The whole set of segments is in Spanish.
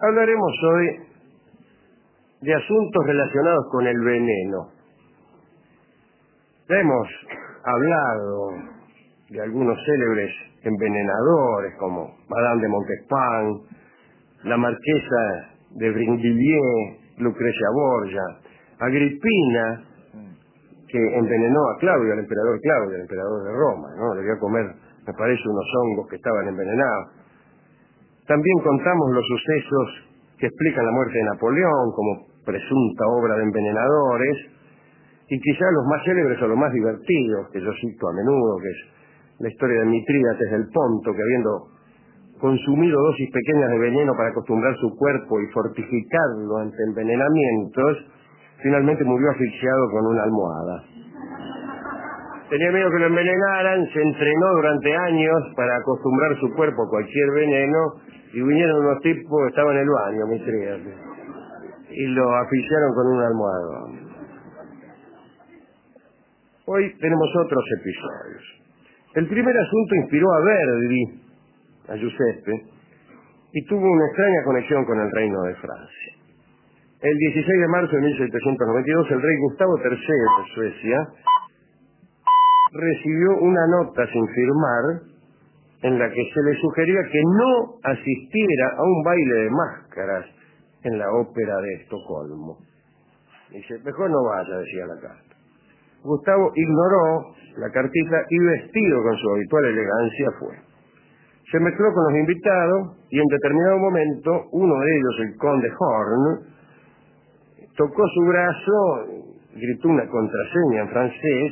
Hablaremos hoy de asuntos relacionados con el veneno. Ya hemos hablado de algunos célebres envenenadores como Madame de Montespan, la marquesa de Brinvilliers, Lucrecia Borgia, Agripina, que envenenó a Claudio, al emperador de Roma, ¿no? Le dio a comer, me parece, unos hongos que estaban envenenados. También contamos los sucesos que explican la muerte de Napoleón como presunta obra de envenenadores, y quizás los más célebres o los más divertidos, que yo cito a menudo, que es la historia de Mitrídates del Ponto, que habiendo consumido dosis pequeñas de veneno para acostumbrar su cuerpo y fortificarlo ante envenenamientos, finalmente murió asfixiado con una almohada. Tenía miedo que lo envenenaran, se entrenó durante años para acostumbrar su cuerpo a cualquier veneno, y vinieron unos tipos, estaba en el baño, Mitrídates, y lo asfixiaron con una almohada. Hoy tenemos otros episodios. El primer asunto inspiró a Verdi, a Giuseppe, y tuvo una extraña conexión con el reino de Francia. El 16 de marzo de 1792, el rey Gustavo III de Suecia recibió una nota sin firmar en la que se le sugería que no asistiera a un baile de máscaras en la ópera de Estocolmo. Dice, mejor no vaya, decía la carta. Gustavo ignoró la cartita y, vestido con su habitual elegancia, fue. Se mezcló con los invitados y en determinado momento uno de ellos, el conde Horn, tocó su brazo, gritó una contraseña en francés,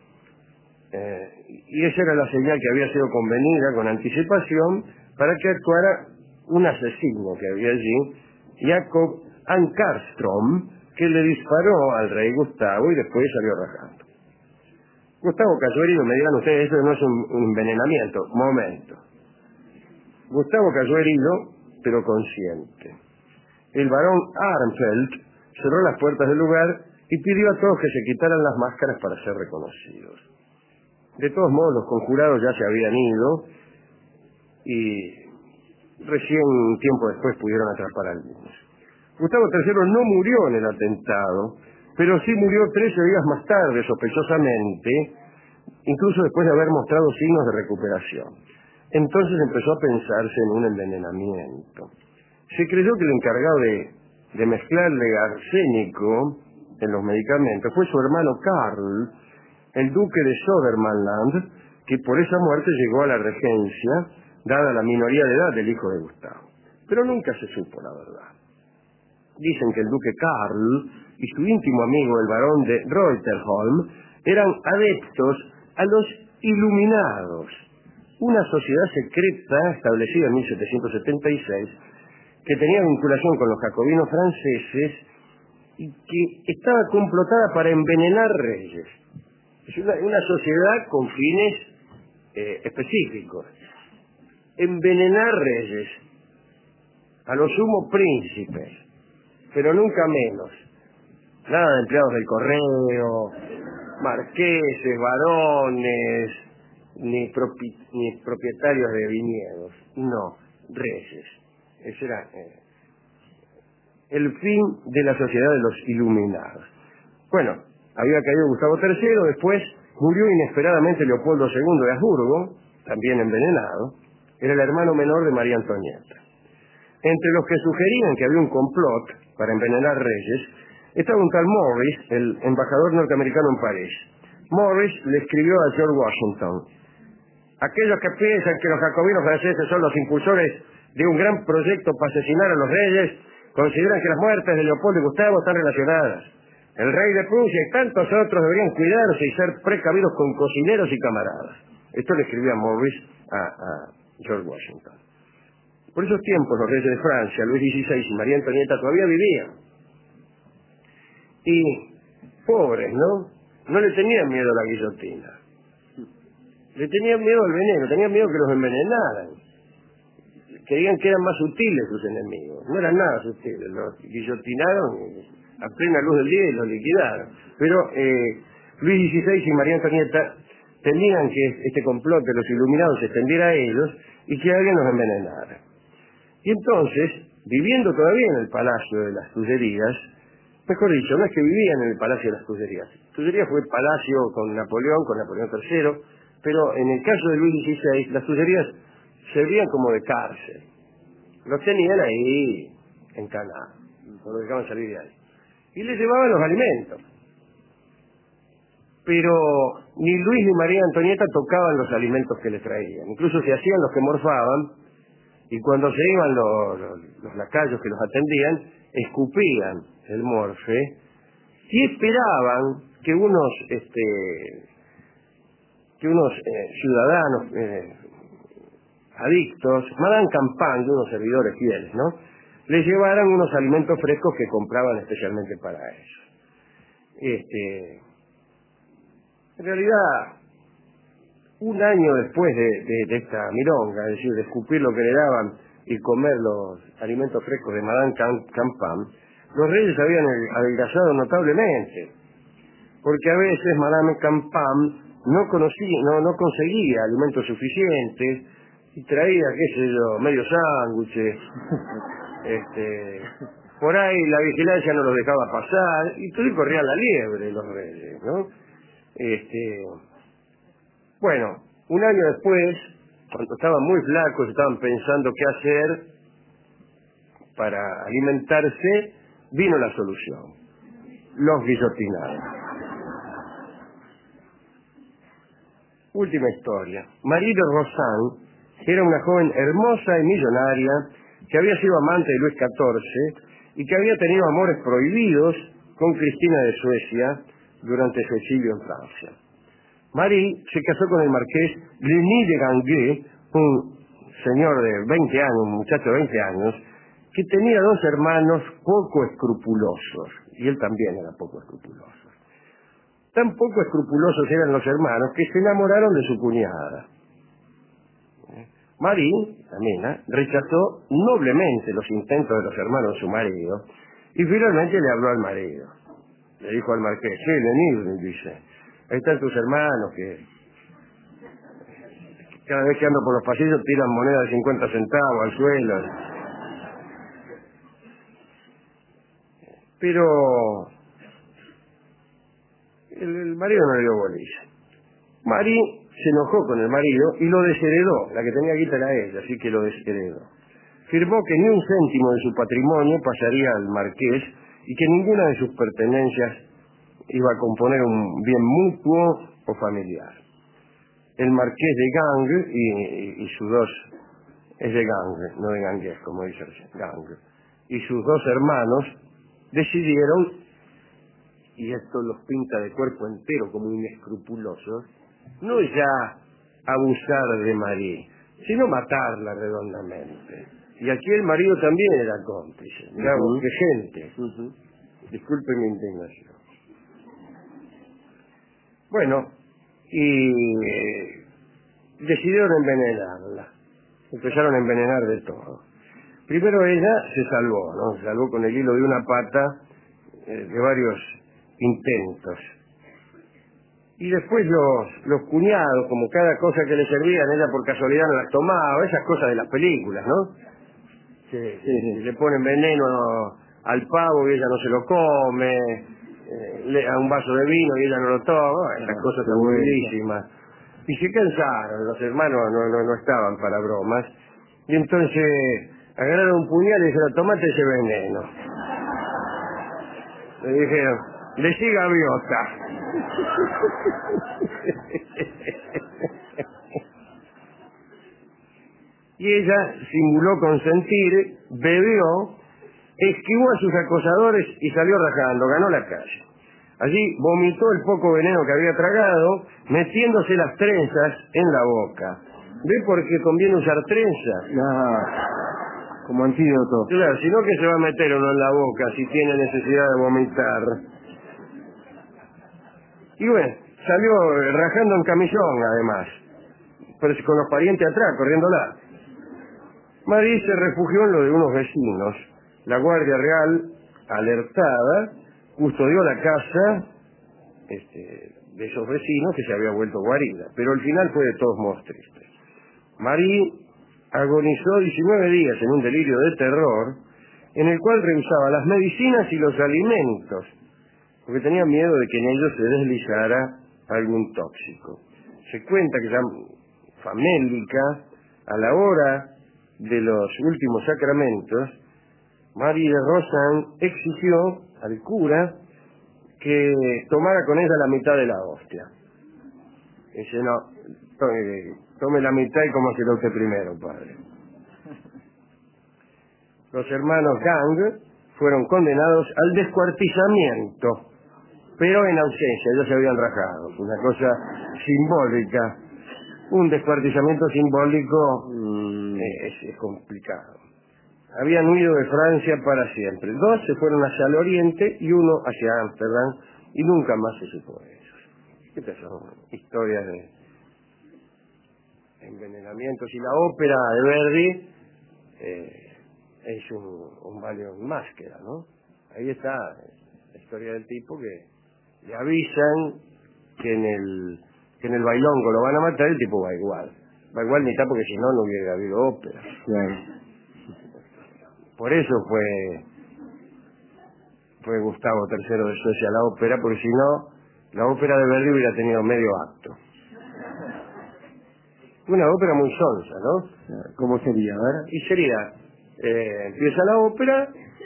y esa era la señal que había sido convenida con anticipación para que actuara un asesino que había allí, Jacob Ankarström, que le disparó al rey Gustavo y después salió rajando. Gustavo cayó herido. Me dirán ustedes, eso no es un envenenamiento. Momento. Gustavo cayó herido, pero consciente. El barón Armfelt cerró las puertas del lugar y pidió a todos que se quitaran las máscaras para ser reconocidos. De todos modos, los conjurados ya se habían ido y recién un tiempo después pudieron atrapar a algunos. Gustavo III no murió en el atentado, pero sí murió 13 días más tarde, sospechosamente, incluso después de haber mostrado signos de recuperación. Entonces empezó a pensarse en un envenenamiento. Se creyó que el encargado de mezclarle arsénico en los medicamentos fue su hermano Karl, el duque de Södermanland, que por esa muerte llegó a la regencia, dada la minoría de edad del hijo de Gustavo. Pero nunca se supo la verdad. Dicen que el duque Karl y su íntimo amigo, el barón de Reuterholm, eran adeptos a los Iluminados, una sociedad secreta establecida en 1776 que tenía vinculación con los jacobinos franceses y que estaba complotada para envenenar reyes. Es una sociedad con fines específicos. Envenenar reyes, a lo sumo príncipes, pero nunca menos. Nada de empleados del correo, marqueses, varones, ni propietarios de viñedos. No, reyes. Ese era el fin de la sociedad de los Iluminados. Bueno, había caído Gustavo III, después murió inesperadamente Leopoldo II de Habsburgo, también envenenado. Era el hermano menor de María Antonieta. Entre los que sugerían que había un complot para envenenar reyes, estaba un tal Morris, el embajador norteamericano en París. Morris le escribió a George Washington: aquellos que piensan que los jacobinos franceses son los impulsores de un gran proyecto para asesinar a los reyes, consideran que las muertes de Leopoldo y Gustavo están relacionadas. El rey de Prusia y tantos otros deberían cuidarse y ser precavidos con cocineros y camaradas. Esto le escribía Morris a George Washington. Por esos tiempos los reyes de Francia, Luis XVI y María Antonieta, todavía vivían. Y pobres, ¿no? No le tenían miedo a la guillotina. Le tenían miedo al veneno, tenían miedo que los envenenaran. Creían que eran más sutiles sus enemigos. No eran nada sutiles. Los guillotinaron a plena luz del día y los liquidaron. Pero Luis XVI y María Antonieta temían que este complot de los Iluminados se extendiera a ellos y que alguien los envenenara. Y entonces viviendo todavía en el Palacio de las Tullerías, mejor dicho, no es que vivían en el Palacio de las Tullerías. Tullerías fue palacio con Napoleón III, pero en el caso de Luis XVI, las Tullerías servían como de cárcel. Los tenían ahí encanados, no los dejaban salir de ahí. Y les llevaban los alimentos. Pero ni Luis ni María Antonieta tocaban los alimentos que les traían. Incluso se hacían los que morfaban, y cuando se iban los lacayos que los atendían, escupían el morfe y esperaban que unos ciudadanos adictos, Madame Campan y unos servidores fieles, ¿no?, les llevaran unos alimentos frescos que compraban especialmente para eso. En realidad, un año después de esta milonga, es decir, de escupir lo que le daban y comer los alimentos frescos de Madame Campan, los reyes habían adelgazado notablemente, porque a veces Madame Campan no conseguía alimentos suficientes y traía, qué sé yo, medio sándwiches. Por ahí la vigilancia no los dejaba pasar y todo, y corrían la liebre los reyes, ¿no? Bueno, un año después, cuando estaban muy flacos, estaban pensando qué hacer para alimentarse, vino la solución: los guillotinaron. Última historia. Marie de Rosan era una joven hermosa y millonaria que había sido amante de Luis XIV y que había tenido amores prohibidos con Cristina de Suecia durante su exilio en Francia. Marie se casó con el marqués Denis de Ganguet, un señor de 20 años, un muchacho de 20 años, que tenía dos hermanos poco escrupulosos, y él también era poco escrupuloso. Tan poco escrupulosos eran los hermanos que se enamoraron de su cuñada. Marie, la nena, rechazó noblemente los intentos de los hermanos de su marido y finalmente le habló al marido. Le dijo al marqués: sí, Denis, dice, ahí están tus hermanos que cada vez que ando por los pasillos tiran monedas de 50 centavos al suelo. Pero el marido no le dio bolilla. Marie se enojó con el marido y lo desheredó. La que tenía guita era ella, así que lo desheredó. Firmó que ni un céntimo de su patrimonio pasaría al marqués y que ninguna de sus pertenencias iba a componer un bien mutuo o familiar. El marqués de Gangues y sus dos, es de Gangues, no de Gangues, como dice Gangues, y sus dos hermanos decidieron, y esto los pinta de cuerpo entero como inescrupulosos, no ya abusar de Marie, sino matarla redondamente. Y aquí el marido también era cómplice. Mirá vos, qué gente. Disculpen mi indignación. Bueno, y decidieron envenenarla. Empezaron a envenenar de todo. Primero ella se salvó, ¿no? Se salvó con el hilo de una pata de varios intentos. Y después los cuñados, como cada cosa que le servían, ella por casualidad no las tomaba, esas cosas de las películas, ¿no? Sí. Le ponen veneno al pavo y ella no se lo come, a un vaso de vino y ella no lo toma, esas cosas tan buenísimas. Y se cansaron, los hermanos no estaban para bromas, y entonces agarraron un puñal y dijeron: tomate ese veneno. Le dijeron: decí gaviota. Y ella simuló consentir, bebió, esquivó a sus acosadores y salió rajando, ganó la calle. Allí vomitó el poco veneno que había tragado, metiéndose las trenzas en la boca. ¿Ve por qué conviene usar trenzas? Como antídoto. Claro, si no, que se va a meter uno en la boca si tiene necesidad de vomitar. Y bueno, salió rajando en camisón, además, pero con los parientes atrás, corriéndola. Marie se refugió en lo de unos vecinos. La Guardia Real, alertada, custodió la casa de esos vecinos, que se había vuelto guarida. Pero el final fue de todos modos triste. Marie agonizó 19 días en un delirio de terror en el cual revisaba las medicinas y los alimentos, porque tenía miedo de que en ellos se deslizara algún tóxico. Se cuenta que ya famélica, a la hora de los últimos sacramentos, Marie de Rosan exigió al cura que tomara con ella la mitad de la hostia. Dice, no, tome la mitad y cómasela usted primero, padre. Los hermanos Gang fueron condenados al descuartizamiento, pero en ausencia, ellos se habían rajado. Una cosa simbólica. Un descuartizamiento simbólico es complicado. Habían huido de Francia para siempre. 2 se fueron hacia el oriente y 1 hacia Ámsterdam, y nunca más se supo de ellos. Estas son historias de envenenamientos. Y la ópera de Verdi es un Valiant Máscara, ¿no? Ahí está la historia del tipo que le avisan que en el bailongo lo van a matar, el tipo va igual. Va igual ni está, porque si no, no hubiera habido ópera. Claro. Por eso fue Gustavo III de Suecia a la ópera, porque si no, la ópera de Verdi hubiera tenido medio acto. Una ópera muy sonsa, ¿no? ¿Cómo sería? A ver. Y sería, empieza la ópera,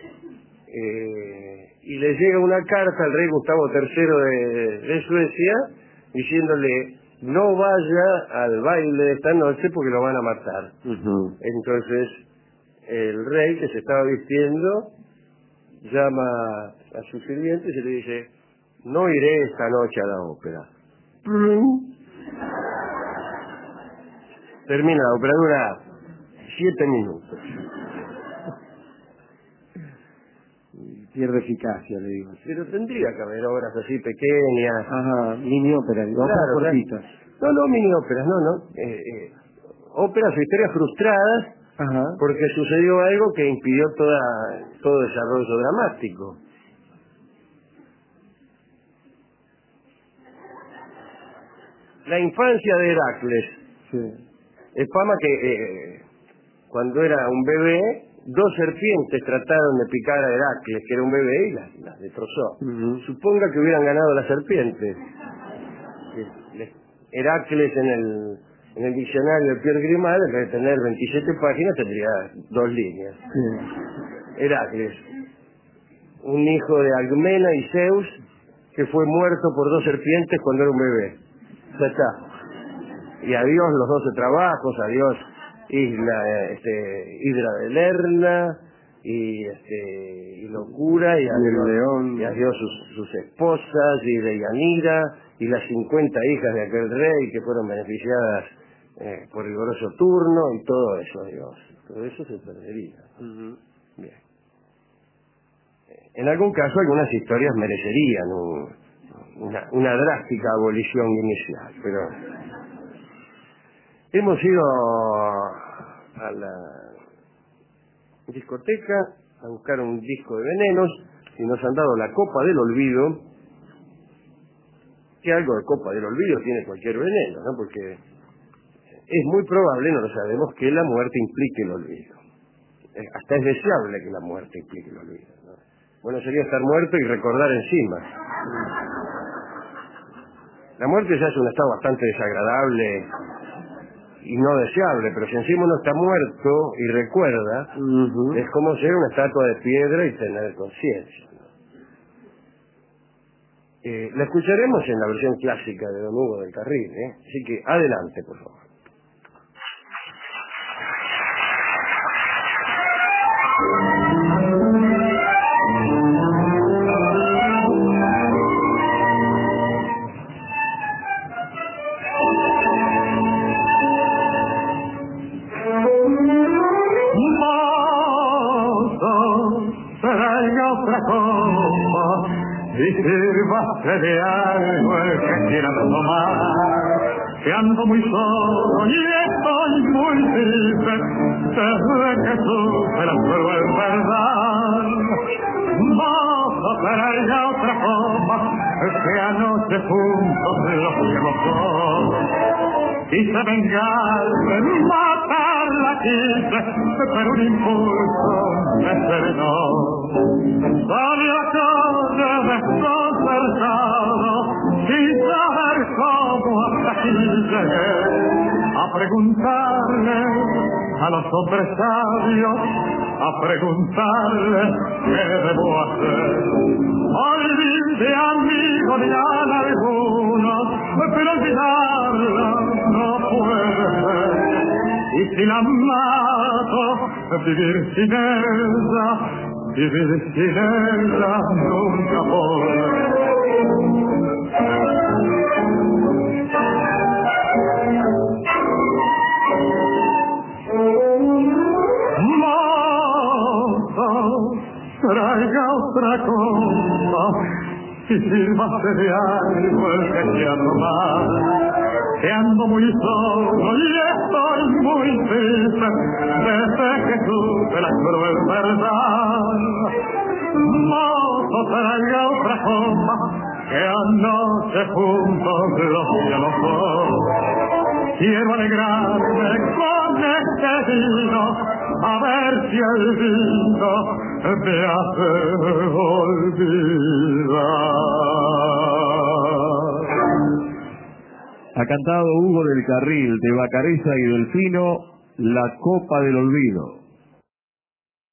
y le llega una carta al rey Gustavo III de Suecia, diciéndole, no vaya al baile de esta noche porque lo van a matar. Entonces, el rey, que se estaba vistiendo, llama a sus sirvientes y le dice, no iré esta noche a la ópera. Termina la ópera, dura 7 minutos. Pierde eficacia, le digo. Pero tendría que haber obras así pequeñas. Ajá, mini ópera, digo, Claro, cortitas. No, mini óperas, no. Óperas o historias frustradas. Ajá. Porque sucedió algo que impidió todo desarrollo dramático. La infancia de Heracles. Sí. Es fama que cuando era un bebé, 2 serpientes trataron de picar a Heracles, que era un bebé, y las destrozó. Suponga que hubieran ganado las serpientes. Heracles en el diccionario de Pierre Grimal, en vez de tener 27 páginas, tendría 2 líneas. Sí. Heracles, un hijo de Alcmena y Zeus, que fue muerto por 2 serpientes cuando era un bebé. Ya está. Y adiós los 12 trabajos, adiós Hidra de Lerna, y locura, y adiós, León. y adiós sus esposas, y de Yanira, y las 50 hijas de aquel rey que fueron beneficiadas por el grosso turno, y todo eso, Dios. Todo eso se perdería. Bien. En algún caso, algunas historias merecerían una drástica abolición inicial, pero hemos ido a la discoteca a buscar un disco de Venenos y nos han dado la Copa del Olvido, que algo de Copa del Olvido tiene cualquier veneno, ¿no? Porque es muy probable, no lo sabemos, que la muerte implique el olvido. Hasta es deseable que la muerte implique el olvido, ¿no? Bueno, sería estar muerto y recordar encima. La muerte ya es un estado bastante desagradable y no deseable, pero si encima uno está muerto y recuerda, es como ser una estatua de piedra y tener conciencia, ¿no? La escucharemos en la versión clásica de Don Hugo del Carril, así que adelante, por favor. Traiga otra copa y sírvase de algo el que quiera tomar, que ando muy solo y estoy muy triste desde que supe la cruel verdad. Mozo, traiga otra copa, que anoche juntos los fuimos dos, quise vengarme, matar la quise, pero un impulso me frenó. Salí a calle desconcertado, sin saber cómo hasta aquí llegué, a preguntarle a los hombres sabios, a preguntarle qué debo hacer. Olvide amigo de algunos, pero olvidarla no puede ser. Y si la mato, vivir sin ella nunca podré. Traiga otra cosa y sírvase de algo el que quiera tomar, que ando muy solo y estoy muy triste desde que supe la cruel verdad. Mozo, traiga otra cosa que anoche juntos los cielos dos. Quiero alegrarme con este vino, a ver si el vino me hace olvidar. Ha cantado Hugo del Carril, de Bacareza y Delfino, La Copa del Olvido.